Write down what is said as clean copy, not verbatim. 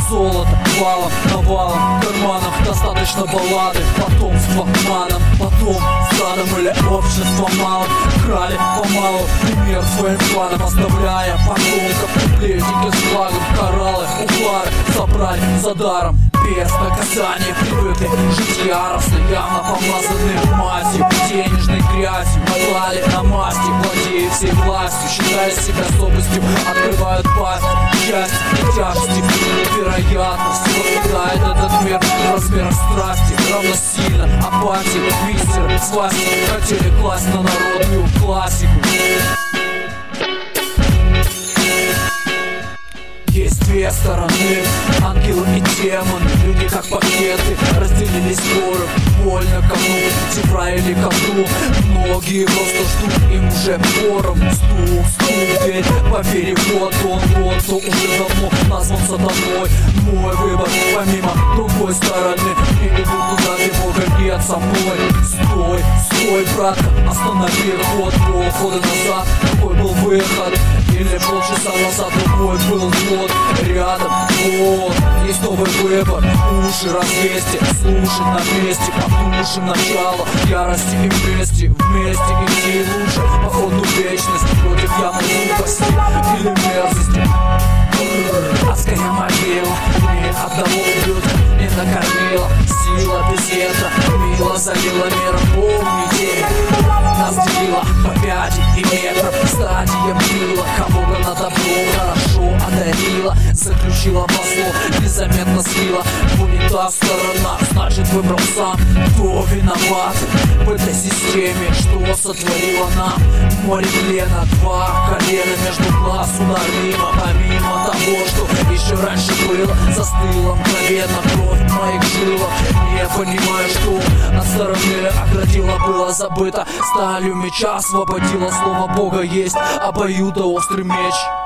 Золото валом, навалом, в карманах достаточно баллады. Потомство маном, потом стадом или общество малым. Крали помалу пример своим фанам, оставляя потомков куплетники с флагом. Кораллы, уклары забрали за даром, без наказания привыкли жить яростно, явно помазанные мазью, денежной грязью. Наклали на масти, владея всей властью, считая себя собостью, открывают пасть. Счастье и тяжести, вероятность покидает этот мир размера страсти. Равносильно апатии, мистер власти хотели класть на народную классику. Есть две стороны, ангелы и демоны. Люди как пакеты разделились горы. Больно кому, тепла или ковру. Многие просто ждут, им уже поровну. Стук, стук, дверь, по переходу. Он вот, кто уже давно назван сатаной. Мой выбор, помимо другой стороны. Не иду туда, где Бога нет со мной. Стой, стой, братка, останови ход. Полхода назад, какой был выход? Или полчаса назад другой был вход. Рядом, вот, есть новый выбор. Уши развесьте, слушать на месте. Потушим начало ярости и вместе. Вместе идти лучше, по ходу вечность. Против ямы глупости или мерзости. Адская могила ни одного ублюдка не накормила. Сила без ветра мило залила миром. Помните, нас делила по 5 и метров. Стадием мила, кого-то на добро хорошо одарила. Заключила во зло, незаметно слила. Будет та сторона, значит выбрал сам. Кто виноват в этой системе, что сотворила нам? Море плена, два колена между глаз, удар мимо. Помимо того, что еще раньше было, застыла мгновенно кровь в моих жилах. Не понимаю, что от стороны оградила, было забыто. Сталью меча освободила, слово Бога есть обоюдоострый меч.